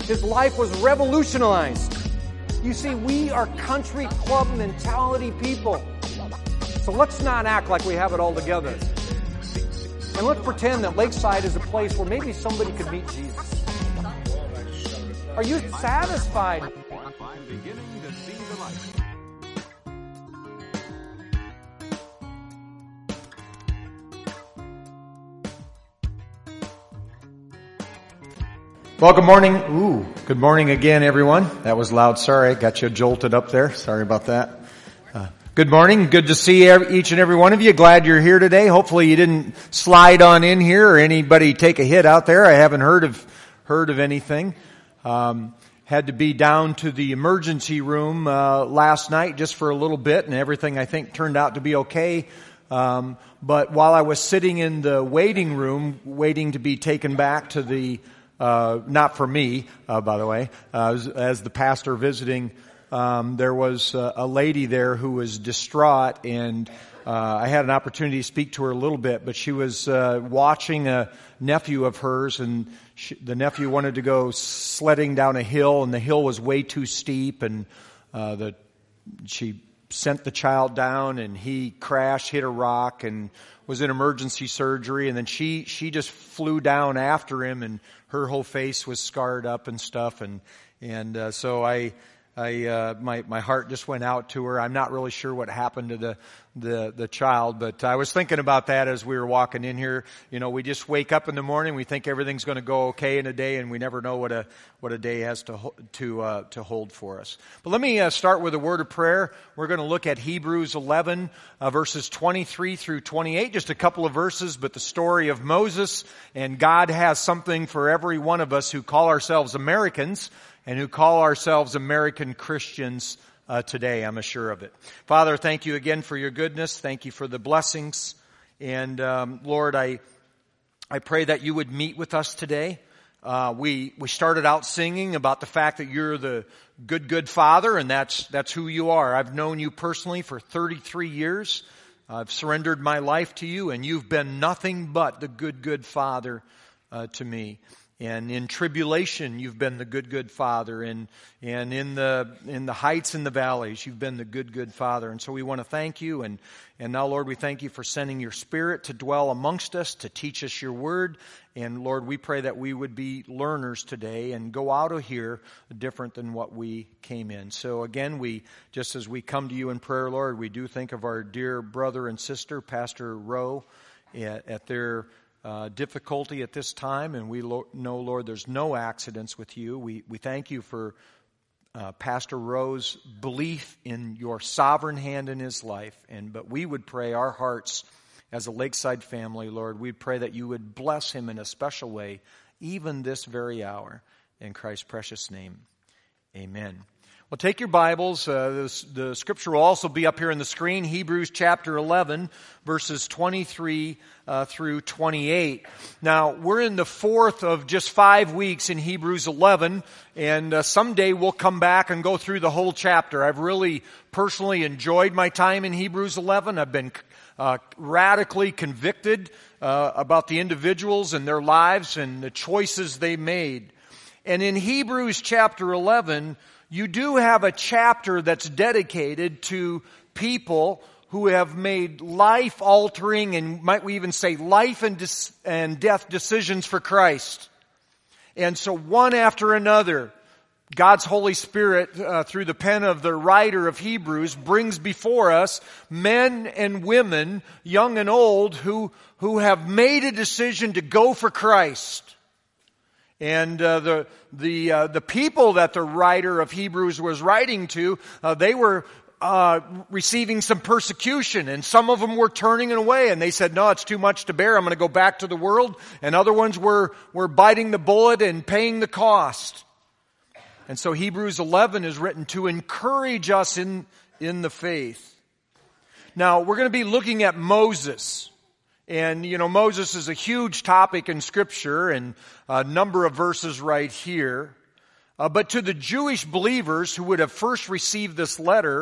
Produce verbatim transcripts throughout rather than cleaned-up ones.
His life was revolutionized. You see, we are country club mentality people. So let's not act like we have it all together. And let's pretend that Lakeside is a place where maybe somebody could meet Jesus. Are you satisfied? I'm beginning to see the light. Well, good morning. Ooh, good morning again, everyone. That was loud. Sorry, got you jolted up there. Sorry about that. Uh, good morning. Good to see every, each and every one of you. Glad you're here today. Hopefully you didn't slide on in here or anybody take a hit out there. I haven't heard of, heard of anything. Um, had to be down to the emergency room, uh, last night just for a little bit, and everything I think turned out to be okay. Um, but while I was sitting in the waiting room, waiting to be taken back to the Uh, not for me, uh, by the way. Uh, as, as the pastor visiting, um, there was uh, a lady there who was distraught, and uh, I had an opportunity to speak to her a little bit, but she was uh, watching a nephew of hers, and she, the nephew wanted to go sledding down a hill, and the hill was way too steep, and uh, the she sent the child down, and he crashed, hit a rock, and was in emergency surgery, and then she she just flew down after him, and her whole face was scarred up and stuff, and and uh, so I I uh, my my heart just went out to her. I'm not really sure what happened to the the the child, but I was thinking about that as we were walking in here. You know, we just wake up in the morning, we think everything's going to go okay in a day, and we never know what a what a day has to to uh, to hold for us. But let me uh, start with a word of prayer. We're going to look at Hebrews eleven uh, verses twenty-three through twenty-eight, just a couple of verses, but the story of Moses, and God has something for every one of us who call ourselves Americans and who call ourselves American Christians uh, today. I'm sure of it. Father, thank you again for your goodness. Thank you for the blessings. And um, Lord, I I pray that you would meet with us today. Uh, we we started out singing about the fact that you're the good, good Father, and that's that's who you are. I've known you personally for thirty-three years. I've surrendered my life to you, and you've been nothing but the good, good Father uh, to me. And in tribulation, you've been the good, good Father. And, and in the, in the heights and the valleys, you've been the good, good Father. And so we want to thank you. And, and now, Lord, we thank you for sending your Spirit to dwell amongst us, to teach us your word. And Lord, we pray that we would be learners today and go out of here different than what we came in. So again, we, just as we come to you in prayer, Lord, we do think of our dear brother and sister, Pastor Rowe, at, at their Uh, difficulty at this time, and we lo- know, Lord, there's no accidents with you. We we thank you for uh, Pastor Rowe's belief in your sovereign hand in his life, and but we would pray our hearts as a Lakeside family, Lord, we'd pray that you would bless him in a special way, even this very hour. In Christ's precious name, amen. Well, take your Bibles. Uh, the, the scripture will also be up here on the screen. Hebrews chapter eleven, verses twenty-three uh, through twenty-eight. Now, we're in the fourth of just five weeks in Hebrews eleven, and uh, someday we'll come back and go through the whole chapter. I've really personally enjoyed my time in Hebrews eleven. I've been uh, radically convicted uh, about the individuals and their lives and the choices they made. And in Hebrews chapter eleven, you do have a chapter that's dedicated to people who have made life-altering, and might we even say life and, dis- and death decisions for Christ. And so one after another, God's Holy Spirit, uh, through the pen of the writer of Hebrews, brings before us men and women, young and old, who, who have made a decision to go for Christ. And uh, the the uh, the people that the writer of Hebrews was writing to, uh, they were uh, receiving some persecution, and some of them were turning it away, and they said, "No, it's too much to bear. I'm going to go back to the world." And other ones were were biting the bullet and paying the cost. And so Hebrews eleven is written to encourage us in in the faith. Now we're going to be looking at Moses. And, you know, Moses is a huge topic in Scripture, and a number of verses right here. Uh, but to the Jewish believers who would have first received this letter,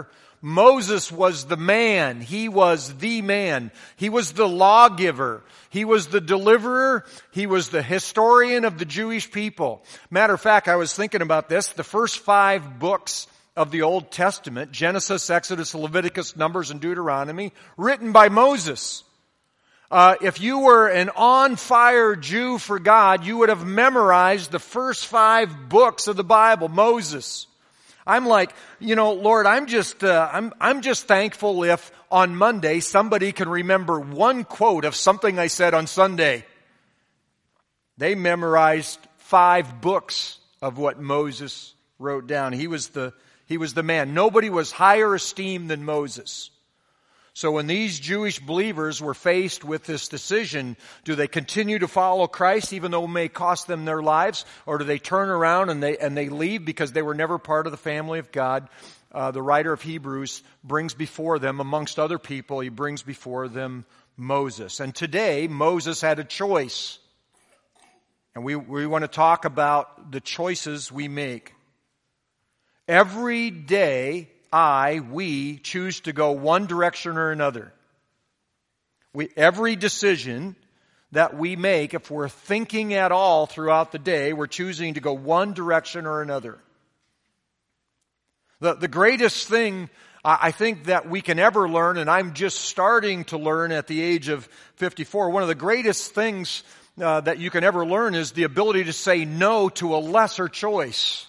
Moses was the man. He was the man. He was the lawgiver. He was the deliverer. He was the historian of the Jewish people. Matter of fact, I was thinking about this. The first five books of the Old Testament, Genesis, Exodus, Leviticus, Numbers, and Deuteronomy, written by Moses. Uh, if you were an on-fire Jew for God, you would have memorized the first five books of the Bible, Moses. I'm like, you know, Lord, I'm just, uh, I'm, I'm just thankful if on Monday somebody can remember one quote of something I said on Sunday. They memorized five books of what Moses wrote down. He was the, he was the man. Nobody was higher esteemed than Moses. So when these Jewish believers were faced with this decision, do they continue to follow Christ even though it may cost them their lives? Or do they turn around and they, and they leave because they were never part of the family of God? Uh, the writer of Hebrews brings before them, amongst other people, he brings before them Moses. And today, Moses had a choice. And we, we want to talk about the choices we make. Every day, I, we choose to go one direction or another. We, every decision that we make, if we're thinking at all throughout the day, we're choosing to go one direction or another. The, the greatest thing I think that we can ever learn, and I'm just starting to learn at the age of fifty-four, one of the greatest things uh, that you can ever learn is the ability to say no to a lesser choice.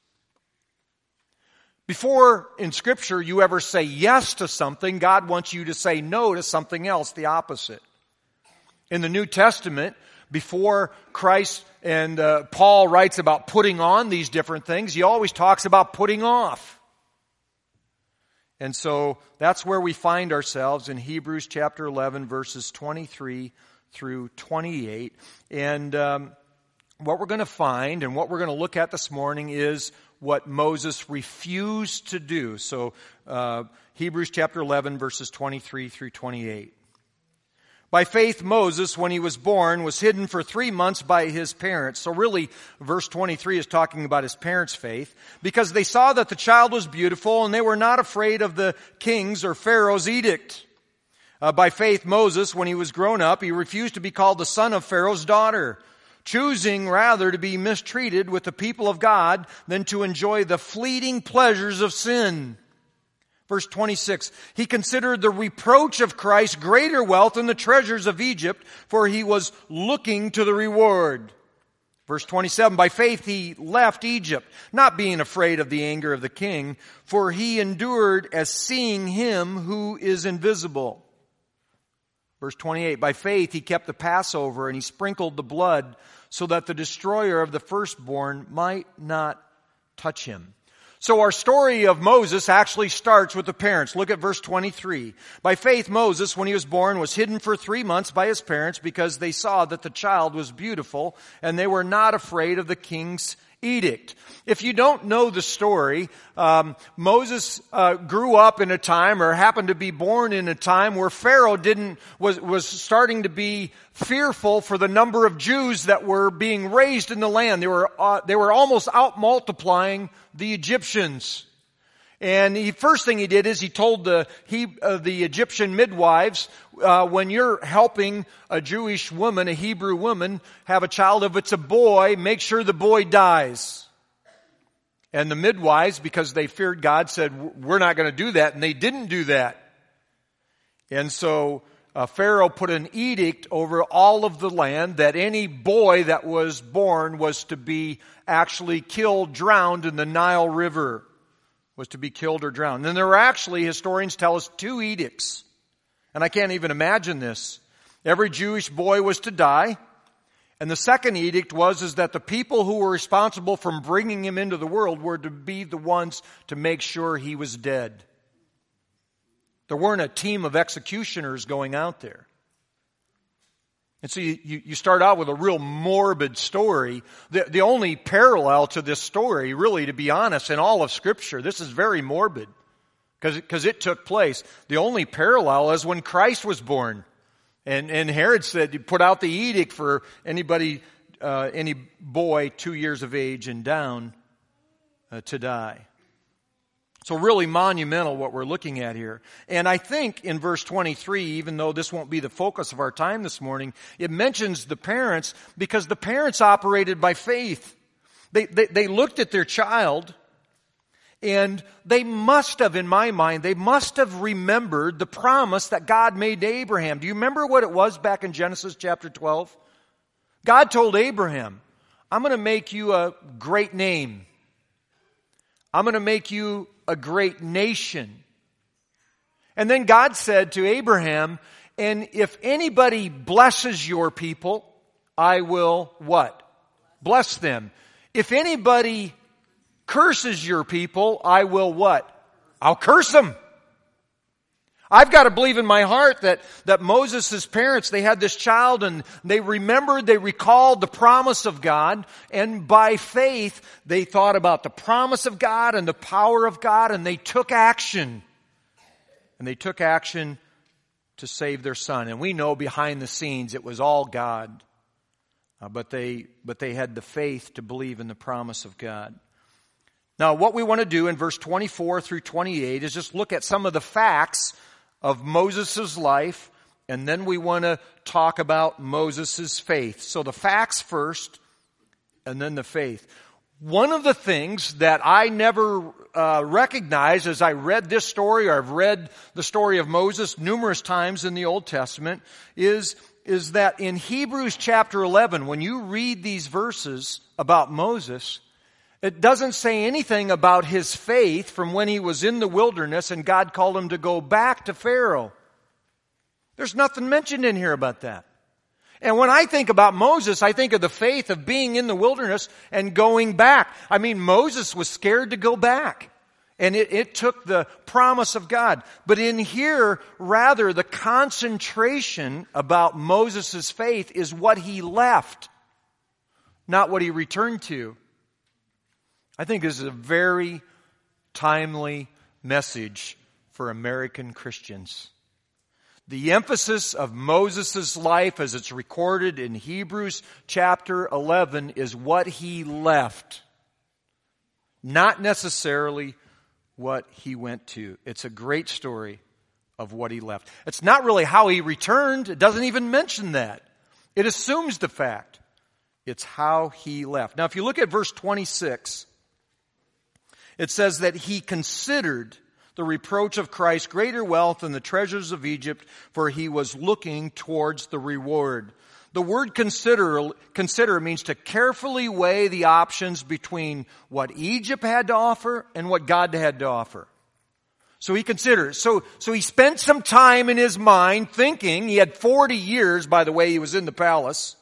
Before in Scripture you ever say yes to something, God wants you to say no to something else, the opposite. In the New Testament, before Christ and uh, Paul writes about putting on these different things, he always talks about putting off. And so that's where we find ourselves in Hebrews chapter eleven, verses twenty-three through twenty-eight. And um, what we're going to find and what we're going to look at this morning is what Moses refused to do. So uh, Hebrews chapter eleven, verses twenty-three through twenty-eight. By faith, Moses, when he was born, was hidden for three months by his parents. So really, verse twenty-three is talking about his parents' faith, because they saw that the child was beautiful and they were not afraid of the king's or Pharaoh's edict. Uh, by faith, Moses, when he was grown up, he refused to be called the son of Pharaoh's daughter, choosing rather to be mistreated with the people of God than to enjoy the fleeting pleasures of sin. Verse twenty-six, he considered the reproach of Christ greater wealth than the treasures of Egypt, for he was looking to the reward. Verse twenty-seven, by faith he left Egypt, not being afraid of the anger of the king, for he endured as seeing him who is invisible. Verse twenty-eight, by faith he kept the Passover and he sprinkled the blood so that the destroyer of the firstborn might not touch him. So our story of Moses actually starts with the parents. Look at verse twenty-three. By faith Moses, when he was born, was hidden for three months by his parents because they saw that the child was beautiful and they were not afraid of the king's edict. If you don't know the story, um, Moses uh, grew up in a time, or happened to be born in a time, where Pharaoh didn't was was starting to be fearful for the number of Jews that were being raised in the land. They were uh, they were almost out multiplying the Egyptians. And the first thing he did is he told the he uh, the Egyptian midwives, uh, when you're helping a Jewish woman, a Hebrew woman, have a child, if it's a boy, make sure the boy dies. And the midwives, because they feared God, said, we're not going to do that. And they didn't do that. And so uh, Pharaoh put an edict over all of the land that any boy that was born was to be actually killed, drowned in the Nile River. Was to be killed or drowned. And there were actually, historians tell us, two edicts. And I can't even imagine this. Every Jewish boy was to die. And the second edict was is that the people who were responsible for bringing him into the world were to be the ones to make sure he was dead. There weren't a team of executioners going out there. And so you, you start out with a real morbid story. The, the only parallel to this story, really, to be honest, in all of Scripture, this is very morbid, because because it took place. The only parallel is when Christ was born. And, and Herod said, he put out the edict for anybody, uh, any boy two years of age and down uh, to die. So really monumental what we're looking at here. And I think in verse twenty-three, even though this won't be the focus of our time this morning, it mentions the parents because the parents operated by faith. They, they, they looked at their child and they must have, in my mind, they must have remembered the promise that God made to Abraham. Do you remember what it was back in Genesis chapter twelve? God told Abraham, I'm going to make you a great name. I'm going to make you a great nation. And then God said to Abraham, and if anybody blesses your people, I will what? Bless them. If anybody curses your people, I will what? I'll curse them. I've got to believe in my heart that, that Moses' parents, they had this child and they remembered, they recalled the promise of God, and by faith, they thought about the promise of God and the power of God, and they took action. And they took action to save their son. And we know behind the scenes it was all God. Uh, but they, but they had the faith to believe in the promise of God. Now, what we want to do in verse twenty-four through twenty-eight is just look at some of the facts of Moses' life, and then we want to talk about Moses' faith. So the facts first, and then the faith. One of the things that I never uh, recognized as I read this story, or I've read the story of Moses numerous times in the Old Testament, is, is that in Hebrews chapter eleven, when you read these verses about Moses, it doesn't say anything about his faith from when he was in the wilderness and God called him to go back to Pharaoh. There's nothing mentioned in here about that. And when I think about Moses, I think of the faith of being in the wilderness and going back. I mean, Moses was scared to go back. And it, it took the promise of God. But in here, rather, the concentration about Moses' faith is what he left, not what he returned to. I think this is a very timely message for American Christians. The emphasis of Moses' life as it's recorded in Hebrews chapter eleven is what he left, not necessarily what he went to. It's a great story of what he left. It's not really how he returned. It doesn't even mention that. It assumes the fact. It's how he left. Now, if you look at verse twenty-six, it says that he considered the reproach of Christ greater wealth than the treasures of Egypt, for he was looking towards the reward. The word consider, consider means to carefully weigh the options between what Egypt had to offer and what God had to offer. So he considered. So, so he spent some time in his mind thinking. He had forty years, by the way, he was in the palace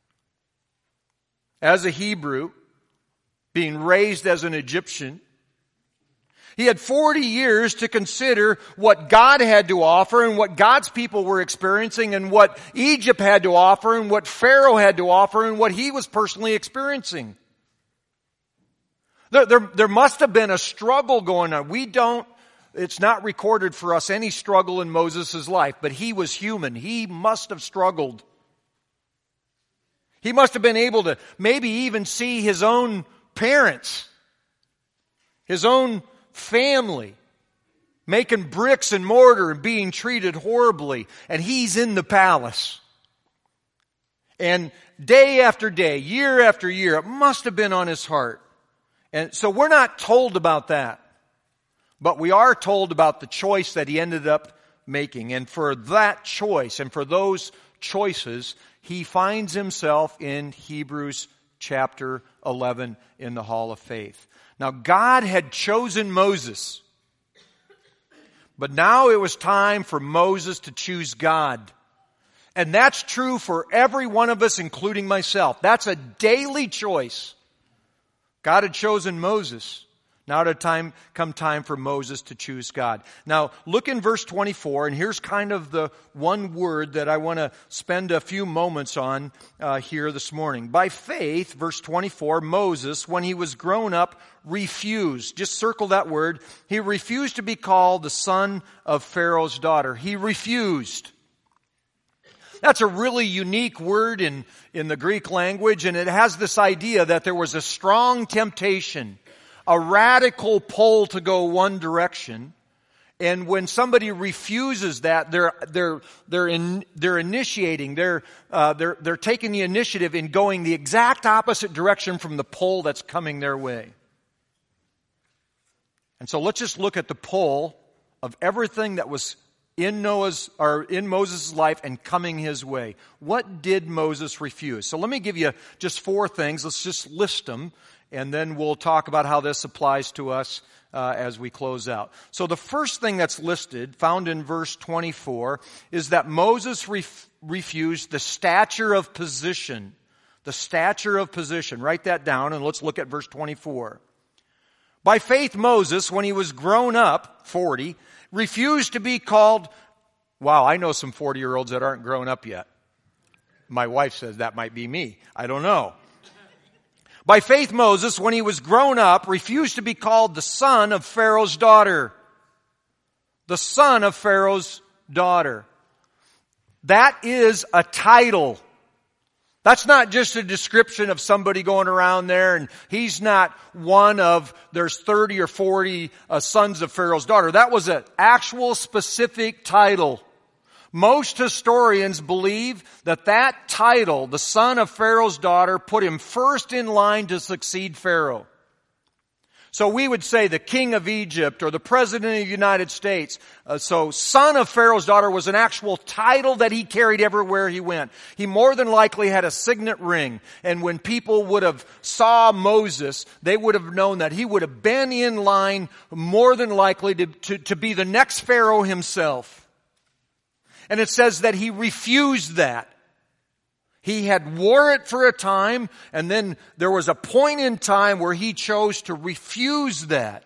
as a Hebrew, being raised as an Egyptian. He had forty years to consider what God had to offer and what God's people were experiencing and what Egypt had to offer and what Pharaoh had to offer and what he was personally experiencing. There, there, there must have been a struggle going on. We don't, it's not recorded for us any struggle in Moses' life, but he was human. He must have struggled. He must have been able to maybe even see his own parents, his own family, making bricks and mortar and being treated horribly. And he's in the palace. And day after day, year after year, it must have been on his heart. And so we're not told about that. But we are told about the choice that he ended up making. And for that choice and for those choices, he finds himself in Hebrews chapter eleven in the Hall of Faith. Now, God had chosen Moses, but now it was time for Moses to choose God. And that's true for every one of us, including myself. That's a daily choice. God had chosen Moses. Now it time come time for Moses to choose God. Now look in verse twenty-four, and here's kind of the one word that I want to spend a few moments on uh, here this morning. By faith, verse twenty-four, Moses, when he was grown up, refused. Just circle that word. He refused to be called the son of Pharaoh's daughter. He refused. That's a really unique word in, in the Greek language, and it has this idea that there was a strong temptation, a radical pull to go one direction. And when somebody refuses that, they're they're they're in, they're initiating, they're uh, they're they're taking the initiative in going the exact opposite direction from the pull that's coming their way. And so let's just look at the pull of everything that was in Noah's or in Moses' life and coming his way. What did Moses refuse? So let me give you just four things. Let's just list them, and then we'll talk about how this applies to us uh, as we close out. So the first thing that's listed, found in verse twenty-four, is that Moses ref- refused the stature of position. The stature of position. Write that down, and let's look at verse twenty-four. By faith, Moses, when he was grown up, forty, refused to be called, wow, I know some forty-year-olds that aren't grown up yet. My wife says that might be me. I don't know. By faith, Moses, when he was grown up, refused to be called the son of Pharaoh's daughter. The son of Pharaoh's daughter. That is a title. That's not just a description of somebody going around there, and he's not one of, there's thirty or forty uh, sons of Pharaoh's daughter. That was an actual specific title. Most historians believe that that title, the son of Pharaoh's daughter, put him first in line to succeed Pharaoh. So we would say the king of Egypt or the president of the United States. Uh, so son of Pharaoh's daughter was an actual title that he carried everywhere he went. He more than likely had a signet ring. And when people would have saw Moses, they would have known that he would have been in line more than likely to, to, to be the next Pharaoh himself. And it says that he refused that. He had wore it for a time, and then there was a point in time where he chose to refuse that.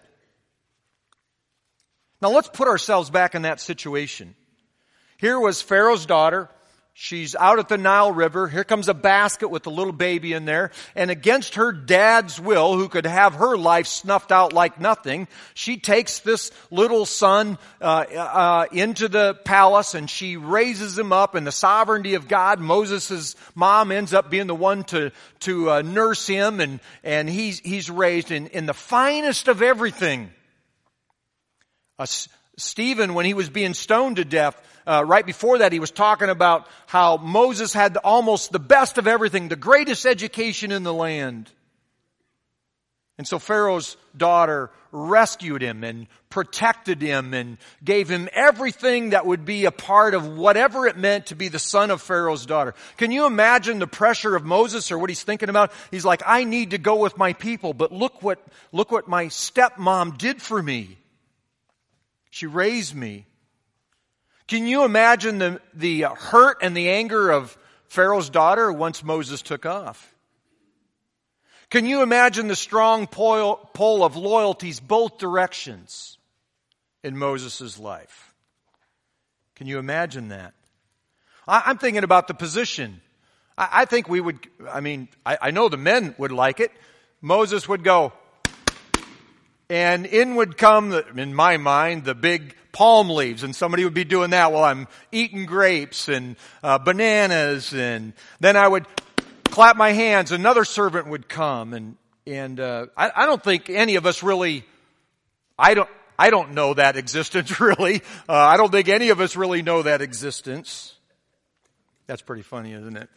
Now let's put ourselves back in that situation. Here was Pharaoh's daughter. She's out at the Nile River. Here comes a basket with a little baby in there. And against her dad's will, who could have her life snuffed out like nothing, she takes this little son uh, uh, into the palace and she raises him up in the sovereignty of God. Moses' mom ends up being the one to to uh, nurse him, and, and he's, he's raised in, in the finest of everything. Uh, Stephen, when he was being stoned to death, Uh, right before that, he was talking about how Moses had almost the best of everything, the greatest education in the land. And so Pharaoh's daughter rescued him and protected him and gave him everything that would be a part of whatever it meant to be the son of Pharaoh's daughter. Can you imagine the pressure of Moses or what he's thinking about? He's like, I need to go with my people, but look what, look what my stepmom did for me. She raised me. Can you imagine the, the hurt and the anger of Pharaoh's daughter once Moses took off? Can you imagine the strong pull, pull of loyalties both directions in Moses' life? Can you imagine that? I, I'm thinking about the position. I, I think we would, I mean, I, I know the men would like it. Moses would go, and in would come, the, in my mind, the big palm leaves, and somebody would be doing that while I'm eating grapes and uh, bananas, and then I would clap my hands. Another servant would come, and and uh, I, I don't think any of us really, I don't, I don't know that existence really. Uh, I don't think any of us really know that existence. That's pretty funny, isn't it?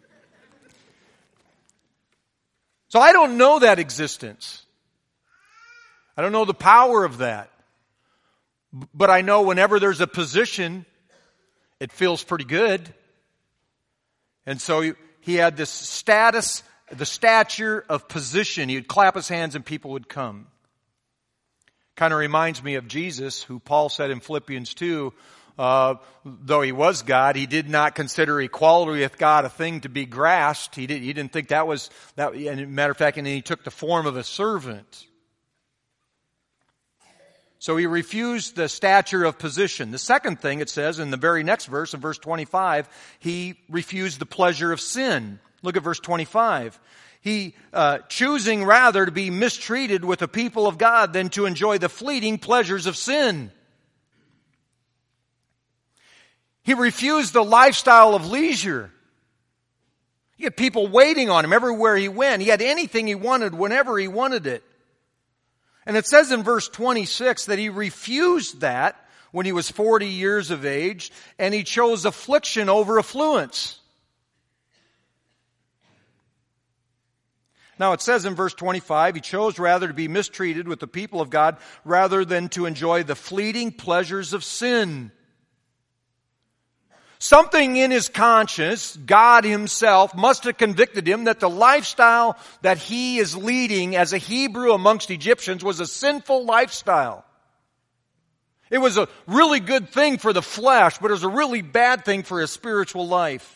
So I don't know that existence. I don't know the power of that. But I know whenever there's a position, it feels pretty good. And so he, he had this status, the stature of position. He would clap his hands and people would come. Kind of reminds me of Jesus, who Paul said in Philippians two, uh, though he was God, he did not consider equality with God a thing to be grasped. He, did, he didn't think that was, that. And as a matter of fact, and he took the form of a servant. So he refused the stature of position. The second thing it says in the very next verse, in verse twenty-five, he refused the pleasure of sin. Look at verse twenty-five. He, uh, choosing rather to be mistreated with the people of God than to enjoy the fleeting pleasures of sin. He refused the lifestyle of leisure. He had people waiting on him everywhere he went. He had anything he wanted whenever he wanted it. And it says in verse twenty-six that he refused that when he was forty years of age, and he chose affliction over affluence. Now it says in verse twenty-five, he chose rather to be mistreated with the people of God rather than to enjoy the fleeting pleasures of sin. Something in his conscience, God himself, must have convicted him that the lifestyle that he is leading as a Hebrew amongst Egyptians was a sinful lifestyle. It was a really good thing for the flesh, but it was a really bad thing for his spiritual life.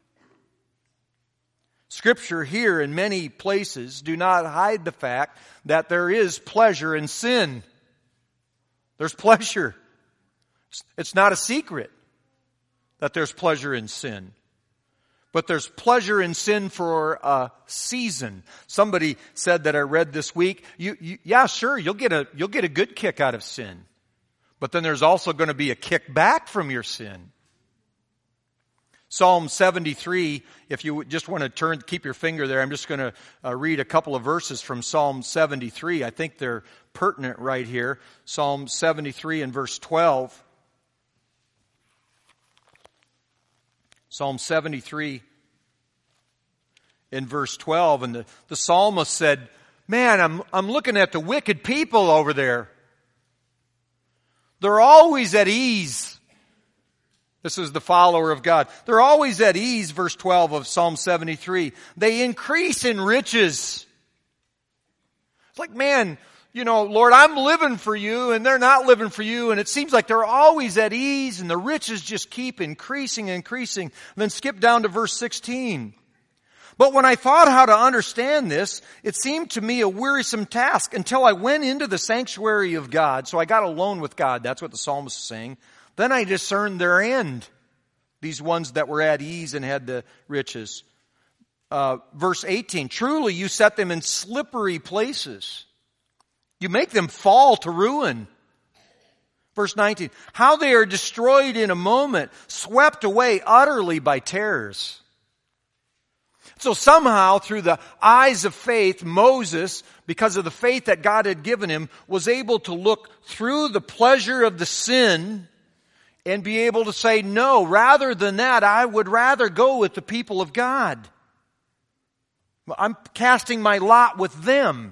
Scripture here in many places do not hide the fact that there is pleasure in sin. There's pleasure. It's not a secret that there's pleasure in sin. But there's pleasure in sin for a season. Somebody said that I read this week, you, you, yeah, sure, you'll get a, you'll get a good kick out of sin. But then there's also going to be a kick back from your sin. Psalm seventy-three, if you just want to turn, keep your finger there, I'm just going to uh, read a couple of verses from Psalm seventy-three. I think they're pertinent right here. Psalm seventy-three and verse twelve. Psalm seventy-three in verse twelve, and the, the psalmist said, man, I'm, I'm looking at the wicked people over there. They're always at ease. This is the follower of God. They're always at ease, verse twelve of Psalm seventy-three. They increase in riches. It's like, man, you know, Lord, I'm living for you and they're not living for you. And it seems like they're always at ease and the riches just keep increasing and increasing. And then skip down to verse sixteen. But when I thought how to understand this, it seemed to me a wearisome task until I went into the sanctuary of God. So I got alone with God. That's what the psalmist is saying. Then I discerned their end. These ones that were at ease and had the riches. Uh, verse eighteen, truly you set them in slippery places. You make them fall to ruin. Verse nineteen, how they are destroyed in a moment, swept away utterly by terrors. So somehow, through the eyes of faith, Moses, because of the faith that God had given him, was able to look through the pleasure of the sin and be able to say, no, rather than that, I would rather go with the people of God. I'm casting my lot with them.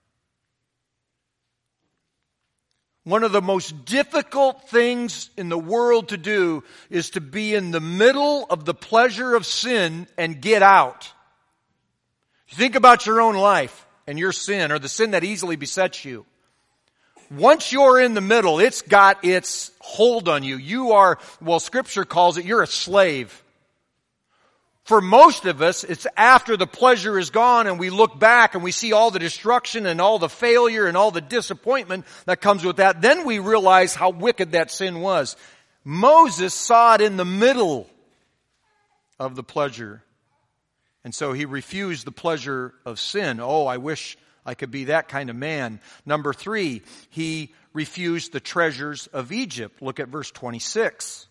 One of the most difficult things in the world to do is to be in the middle of the pleasure of sin and get out. You think about your own life and your sin, or the sin that easily besets you. Once you're in the middle, it's got its hold on you. You are, well, Scripture calls it, you're a slave. For most of us, it's after the pleasure is gone and we look back and we see all the destruction and all the failure and all the disappointment that comes with that. Then we realize how wicked that sin was. Moses saw it in the middle of the pleasure. And so he refused the pleasure of sin. Oh, I wish I could be that kind of man. Number three, he refused the treasures of Egypt. Look at verse twenty-six.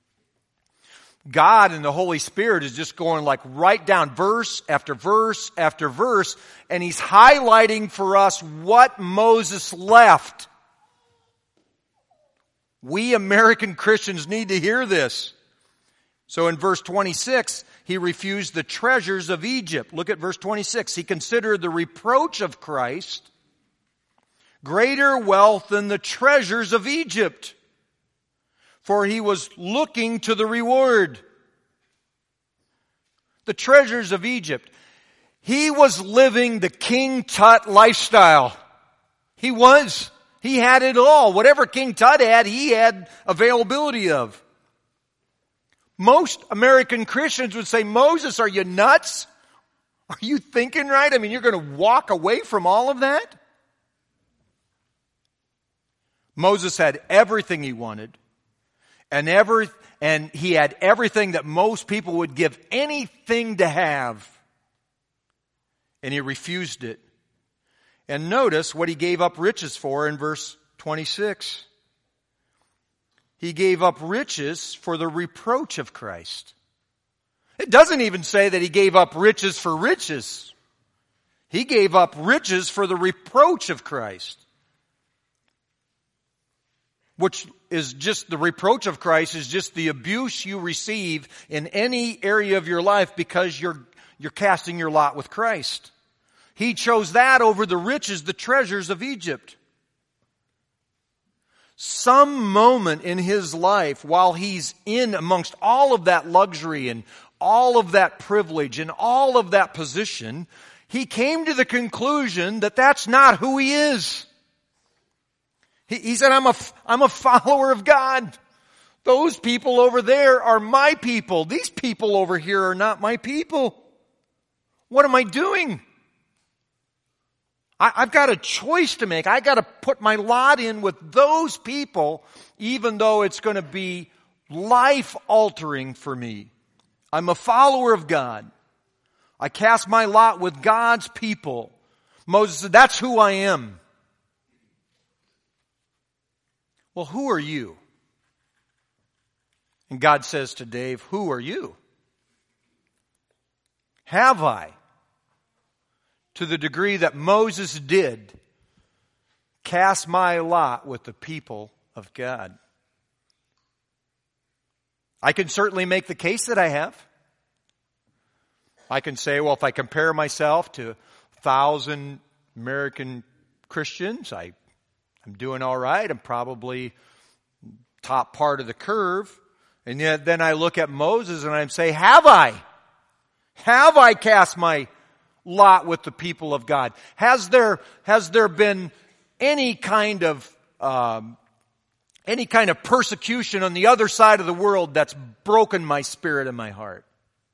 God and the Holy Spirit is just going like right down verse after verse after verse, and he's highlighting for us what Moses left. We American Christians need to hear this. So in verse twenty-six, he refused the treasures of Egypt. Look at verse twenty-six. He considered the reproach of Christ greater wealth than the treasures of Egypt, for he was looking to the reward. The treasures of Egypt. He was living the King Tut lifestyle. He was. He had it all. Whatever King Tut had, he had availability of. Most American Christians would say, Moses, are you nuts? Are you thinking right? I mean, you're going to walk away from all of that? Moses had everything he wanted. And every, and he had everything that most people would give anything to have. And he refused it. And notice what he gave up riches for in verse twenty-six. He gave up riches for the reproach of Christ. It doesn't even say that he gave up riches for riches. He gave up riches for the reproach of Christ. which is just the reproach of Christ, is just the abuse you receive in any area of your life because you're, you're casting your lot with Christ. He chose that over the riches, the treasures of Egypt. Some moment in his life, while he's in amongst all of that luxury and all of that privilege and all of that position, he came to the conclusion that that's not who he is. He, he said, I'm a, I'm a follower of God. Those people over there are my people. These people over here are not my people. What am I doing? I, I've got a choice to make. I've got to put my lot in with those people, even though it's going to be life-altering for me. I'm a follower of God. I cast my lot with God's people. Moses said, that's who I am. Well, who are you? And God says to Dave, who are you? Have I, to the degree that Moses did, cast my lot with the people of God? I can certainly make the case that I have. I can say, well, if I compare myself to a thousand American Christians, I, I'm doing all right. I'm probably top part of the curve. And yet then I look at Moses and I say, have I? Have I cast my lot with the people of God? Has there, has there been any kind of, um, any kind of persecution on the other side of the world that's broken my spirit and my heart?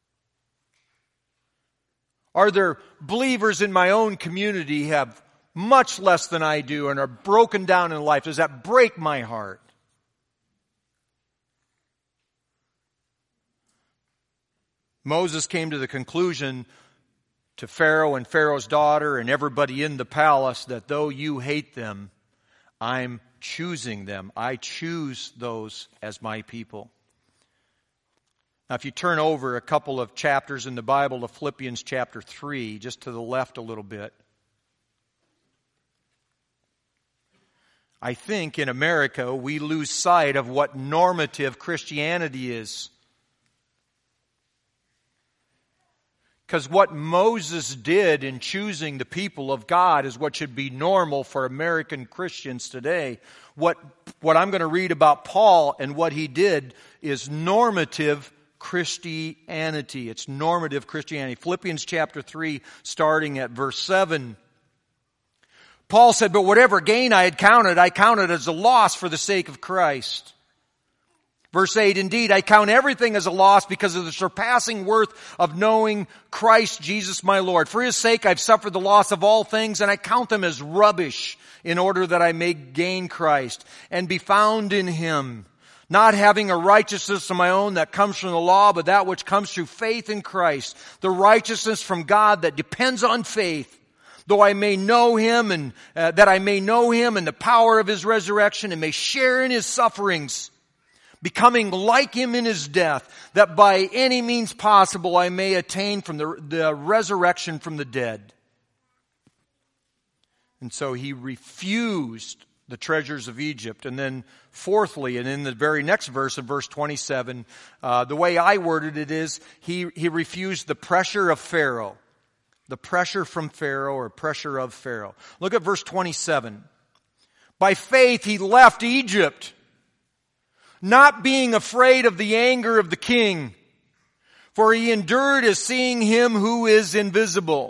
Are there believers in my own community have much less than I do and are broken down in life? Does that break my heart? Moses came to the conclusion to Pharaoh and Pharaoh's daughter and everybody in the palace that though you hate them, I'm choosing them. I choose those as my people. Now, if you turn over a couple of chapters in the Bible to Philippians chapter three, just to the left a little bit, I think in America we lose sight of what normative Christianity is. Because what Moses did in choosing the people of God is what should be normal for American Christians today. What, what I'm going to read about Paul and what he did is normative Christianity. It's normative Christianity. Philippians chapter three, starting at verse seven. Paul said, but whatever gain I had counted, I counted as a loss for the sake of Christ. Verse eight, indeed, I count everything as a loss because of the surpassing worth of knowing Christ Jesus my Lord. For his sake I've suffered the loss of all things, and I count them as rubbish in order that I may gain Christ and be found in him, not having a righteousness of my own that comes from the law, but that which comes through faith in Christ, the righteousness from God that depends on faith. Though I may know him and uh, that I may know him and the power of his resurrection and may share in his sufferings, becoming like him in his death, that by any means possible I may attain from the, the resurrection from the dead. And so he refused the treasures of Egypt. And then fourthly, and in the very next verse, in verse twenty-seven, uh, the way I worded it is, he, he refused the pressure of Pharaoh. The pressure from Pharaoh or pressure of Pharaoh. Look at verse twenty-seven. By faith he left Egypt, not being afraid of the anger of the king, for he endured as seeing him who is invisible.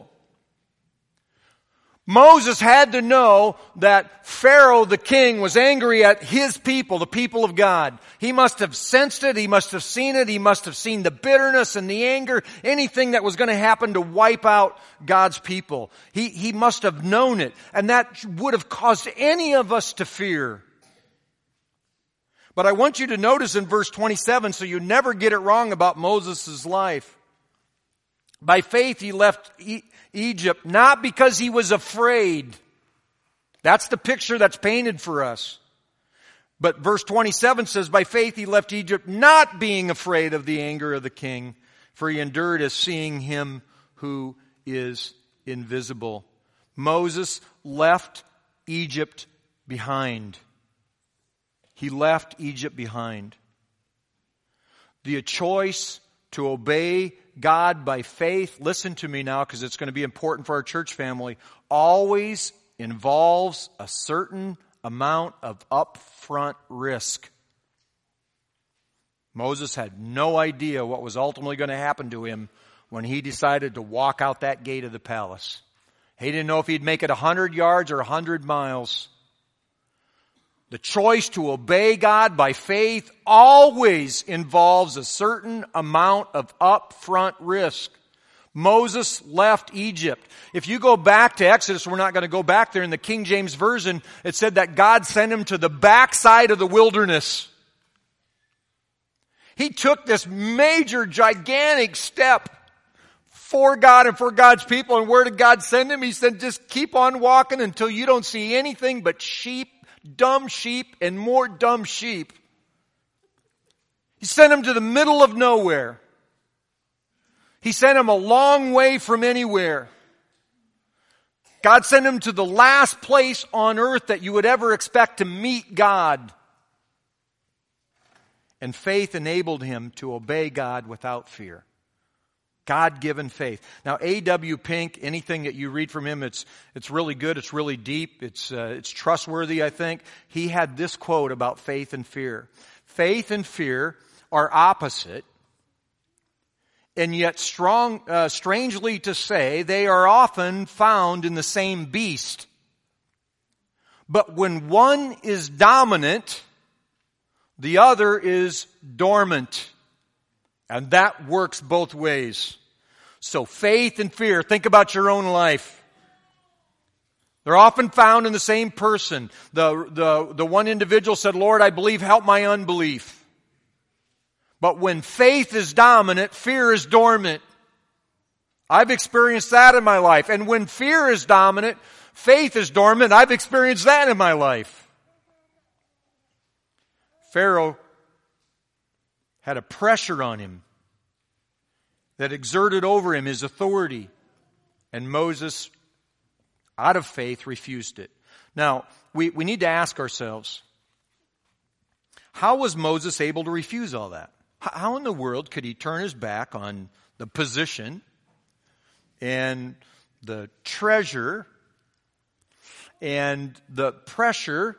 Moses had to know that Pharaoh the king was angry at his people, the people of God. He must have sensed it, he must have seen it, he must have seen the bitterness and the anger, anything that was going to happen to wipe out God's people. He, he must have known it, and that would have caused any of us to fear. But I want you to notice in verse twenty-seven, so you never get it wrong about Moses' life. By faith he left e- Egypt, not because he was afraid. That's the picture that's painted for us. But verse twenty-seven says, by faith he left Egypt, not being afraid of the anger of the king, for he endured as seeing him who is invisible. Moses left Egypt behind. he left Egypt behind. The choice to obey God by faith, listen to me now because it's going to be important for our church family, always involves a certain amount of upfront risk. Moses had no idea what was ultimately going to happen to him when he decided to walk out that gate of the palace. He didn't know if he'd make it a hundred yards or a hundred miles. The choice to obey God by faith always involves a certain amount of upfront risk. Moses left Egypt. If you go back to Exodus, we're not going to go back there. In the King James Version, it said that God sent him to the backside of the wilderness. He took this major, gigantic step for God and for God's people. And where did God send him? He said, just keep on walking until you don't see anything but sheep, dumb sheep, and more dumb sheep. He sent him to the middle of nowhere. He sent him a long way from anywhere. God sent him to the last place on earth that you would ever expect to meet God. And faith enabled him to obey God without fear. God-given faith. Now, A W Pink, anything that you read from him, it's it's really good, it's really deep, it's uh, it's trustworthy, I think. He had this quote about faith and fear. Faith and fear are opposite, and yet strong, uh, strangely to say, they are often found in the same beast. But when one is dominant, the other is dormant. And that works both ways. So faith and fear, think about your own life. They're often found in the same person. The, the, the one individual said, Lord, I believe, help my unbelief. But when faith is dominant, fear is dormant. I've experienced that in my life. And when fear is dominant, faith is dormant. I've experienced that in my life. Pharaoh had a pressure on him that exerted over him his authority. And Moses, out of faith, refused it. Now, we, we need to ask ourselves, how was Moses able to refuse all that? How in the world could he turn his back on the position and the treasure and the pressure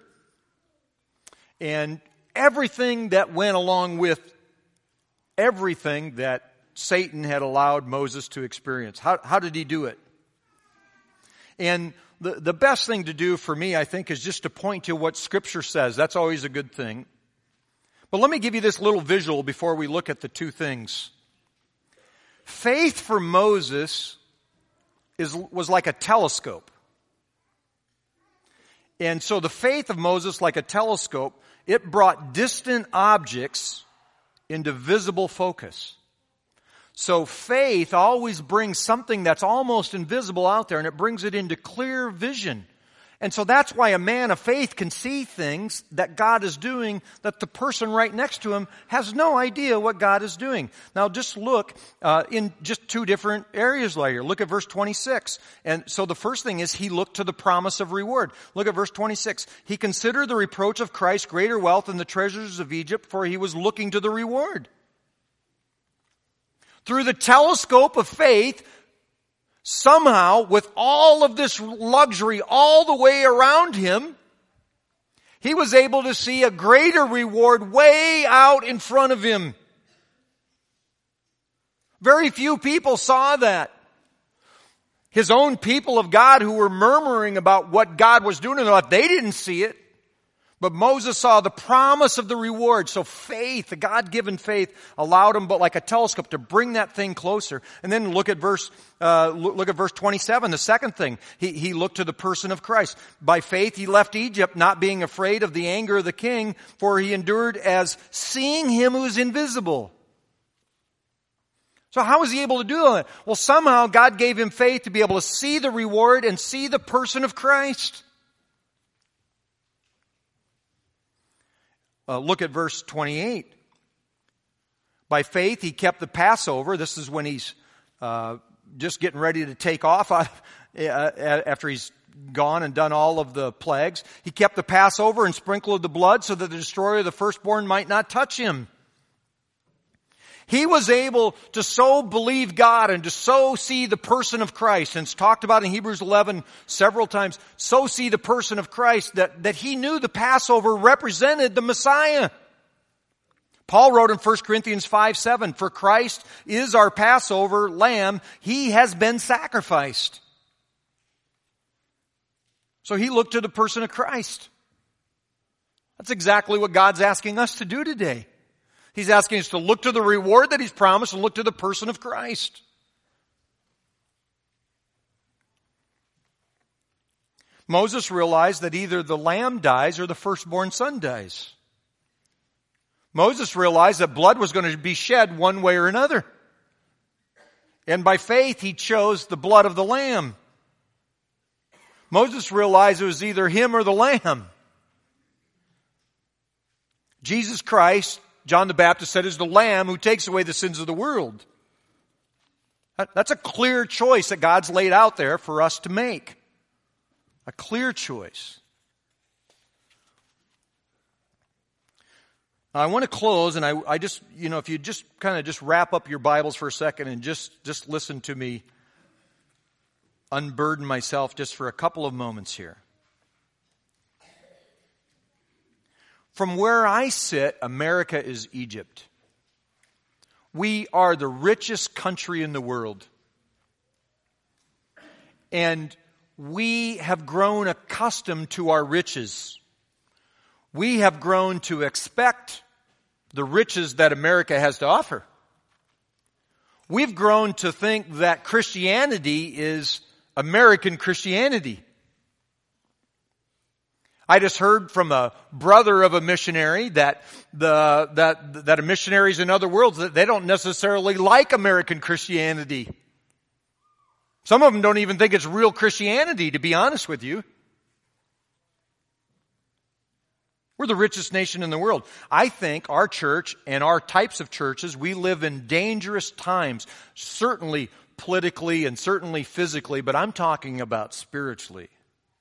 and everything that went along with everything that Satan had allowed Moses to experience? How, how did he do it? And the, the best thing to do for me, I think, is just to point to what Scripture says. That's always a good thing. But let me give you this little visual before we look at the two things. Faith for Moses is, was like a telescope. And so the faith of Moses, like a telescope, it brought distant objects into visible focus. So faith always brings something that's almost invisible out there, and it brings it into clear vision. And so that's why a man of faith can see things that God is doing that the person right next to him has no idea what God is doing. Now just look uh, in just two different areas later. Look at verse twenty-six. And so the first thing is he looked to the promise of reward. Look at verse twenty-six. He considered the reproach of Christ greater wealth than the treasures of Egypt, for he was looking to the reward. Through the telescope of faith, somehow, with all of this luxury all the way around him, he was able to see a greater reward way out in front of him. Very few people saw that. His own people of God who were murmuring about what God was doing in their life, they didn't see it. But Moses saw the promise of the reward. So faith, the God-given faith, allowed him, but like a telescope, to bring that thing closer. And then look at verse, uh, look at verse twenty-seven. The second thing, he, he looked to the person of Christ. By faith, he left Egypt, not being afraid of the anger of the king, for he endured as seeing him who is invisible. So how was he able to do that? Well, somehow God gave him faith to be able to see the reward and see the person of Christ. Uh, look at verse twenty-eight. By faith, he kept the Passover. This is when he's uh, just getting ready to take off out, uh, after he's gone and done all of the plagues. He kept the Passover and sprinkled the blood so that the destroyer of the firstborn might not touch him. He was able to so believe God and to so see the person of Christ, and it's talked about in Hebrews eleven several times, so see the person of Christ that, that he knew the Passover represented the Messiah. Paul wrote in First Corinthians five seven, for Christ is our Passover lamb. He has been sacrificed. So he looked to the person of Christ. That's exactly what God's asking us to do today. He's asking us to look to the reward that he's promised and look to the person of Christ. Moses realized that either the lamb dies or the firstborn son dies. Moses realized that blood was going to be shed one way or another. And by faith, he chose the blood of the lamb. Moses realized it was either him or the lamb. Jesus Christ, John the Baptist said, is the lamb who takes away the sins of the world. That's a clear choice that God's laid out there for us to make. A clear choice. I want to close, and I, I just, you know, if you just kind of just wrap up your Bibles for a second and just, just listen to me unburden myself just for a couple of moments here. From where I sit, America is Egypt. We are the richest country in the world. And we have grown accustomed to our riches. We have grown to expect the riches that America has to offer. We've grown to think that Christianity is American Christianity. I just heard from a brother of a missionary that the that that missionaries in other worlds, that they don't necessarily like American Christianity. Some of them don't even think it's real Christianity, to be honest with you. We're the richest nation in the world. I think our church and our types of churches, we live in dangerous times, certainly politically and certainly physically, but I'm talking about spiritually.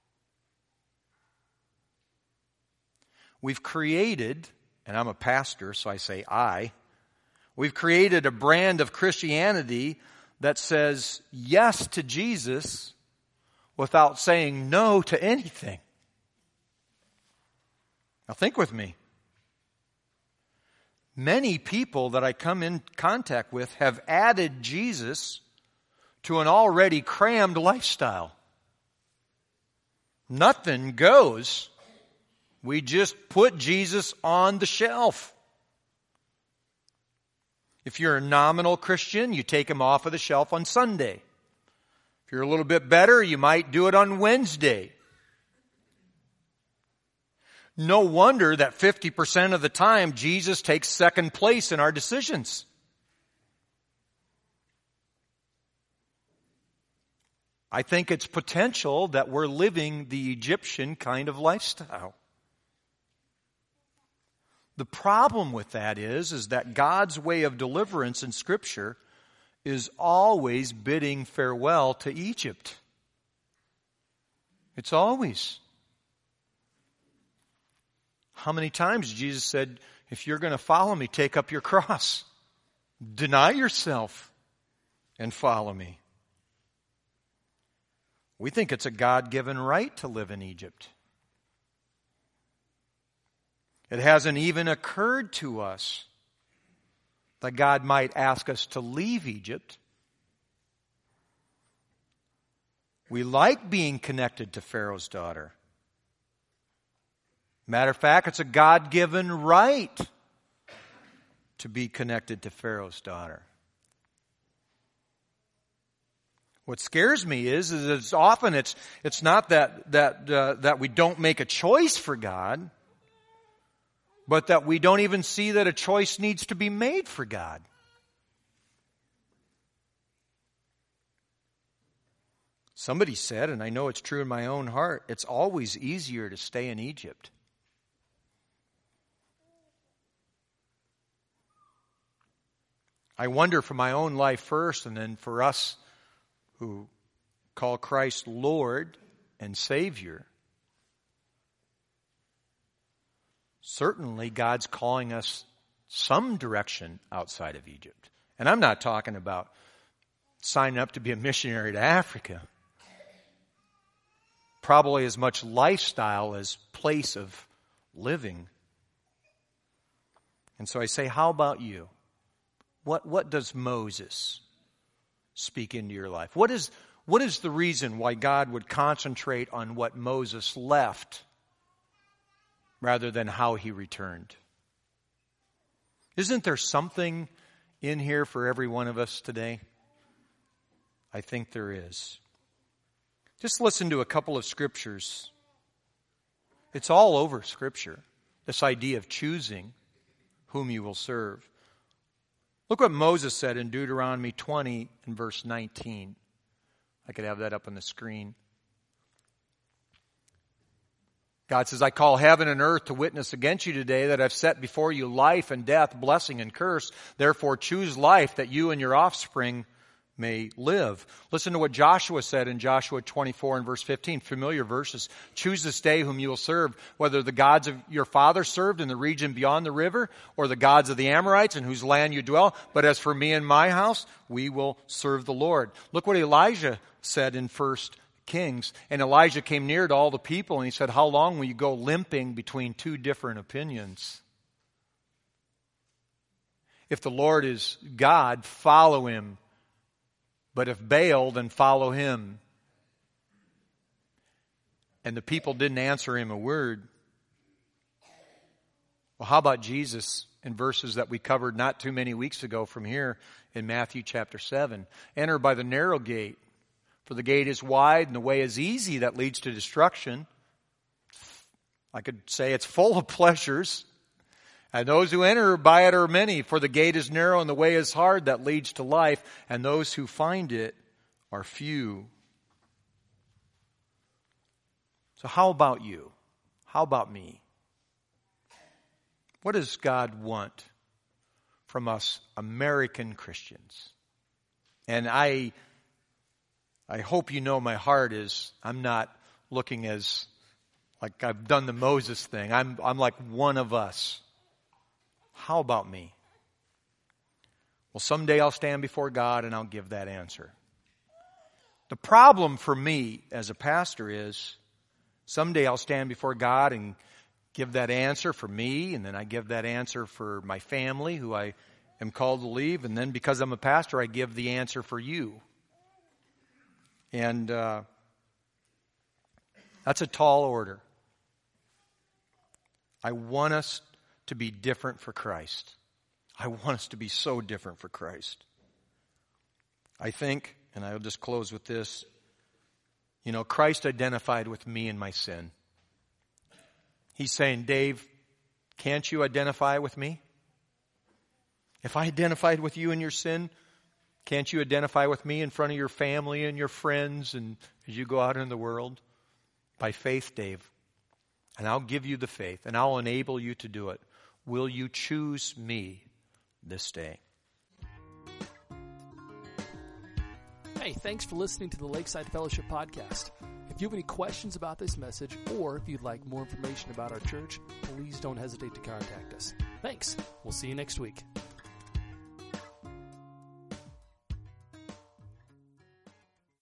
We've created, and I'm a pastor, so I say I, we've created a brand of Christianity that says yes to Jesus without saying no to anything. Now think with me. Many people that I come in contact with have added Jesus to an already crammed lifestyle. Nothing goes. We just put Jesus on the shelf. If you're a nominal Christian, you take him off of the shelf on Sunday. If you're a little bit better, you might do it on Wednesday. No wonder that fifty percent of the time Jesus takes second place in our decisions. I think it's potential that we're living the Egyptian kind of lifestyle. The problem with that is, is that God's way of deliverance in Scripture is always bidding farewell to Egypt. It's always. How many times Jesus said, if you're going to follow me, take up your cross. Deny yourself and follow me. We think it's a God-given right to live in Egypt. It hasn't even occurred to us that God might ask us to leave Egypt. We like being connected to Pharaoh's daughter. Matter of fact, it's a God-given right to be connected to Pharaoh's daughter. What scares me is, is it's often it's it's not that that uh, that we don't make a choice for God, but that we don't even see that a choice needs to be made for God. Somebody said, and I know it's true in my own heart, it's always easier to stay in Egypt. I wonder for my own life first, and then for us who call Christ Lord and Savior, certainly God's calling us some direction outside of Egypt. And I'm not talking about signing up to be a missionary to Africa. Probably as much lifestyle as place of living. And so I say, how about you? What, what does Moses speak into your life? What is, what is the reason why God would concentrate on what Moses left rather than how he returned? Isn't there something in here for every one of us today? I think there is. Just listen to a couple of scriptures. It's all over Scripture, this idea of choosing whom you will serve. Look what Moses said in Deuteronomy twenty and verse nineteen. I could have that up on the screen. God says, I call heaven and earth to witness against you today that I've set before you life and death, blessing and curse. Therefore choose life that you and your offspring may live. Listen to what Joshua said in Joshua twenty-four and verse fifteen. Familiar verses. Choose this day whom you will serve, whether the gods of your fathers served in the region beyond the river, or the gods of the Amorites in whose land you dwell. But as for me and my house, we will serve the Lord. Look what Elijah said in First Kings. And Elijah came near to all the people and he said, how long will you go limping between two different opinions? If the Lord is God, follow him. But if Baal, then follow him. And the people didn't answer him a word. Well, how about Jesus in verses that we covered not too many weeks ago from here in Matthew chapter seven? Enter by the narrow gate, for the gate is wide and the way is easy that leads to destruction. I could say it's full of pleasures. And those who enter by it are many, for the gate is narrow and the way is hard that leads to life, and those who find it are few. So how about you? How about me? What does God want from us American Christians? And I, I hope you know my heart is, I'm not looking as like I've done the Moses thing. I'm, I'm like one of us. How about me? Well, someday I'll stand before God and I'll give that answer. The problem for me as a pastor is someday I'll stand before God and give that answer for me, and then I give that answer for my family who I am called to leave, and then because I'm a pastor, I give the answer for you. And uh, that's a tall order. I want us to be different for Christ. I want us to be so different for Christ. I think, and I'll just close with this, you know, Christ identified with me and my sin. He's saying, Dave, can't you identify with me? If I identified with you in your sin, can't you identify with me in front of your family and your friends and as you go out in the world? By faith, Dave. And I'll give you the faith and I'll enable you to do it. Will you choose me this day? Hey, thanks for listening to the Lakeside Fellowship Podcast. If you have any questions about this message, or if you'd like more information about our church, please don't hesitate to contact us. Thanks. We'll see you next week.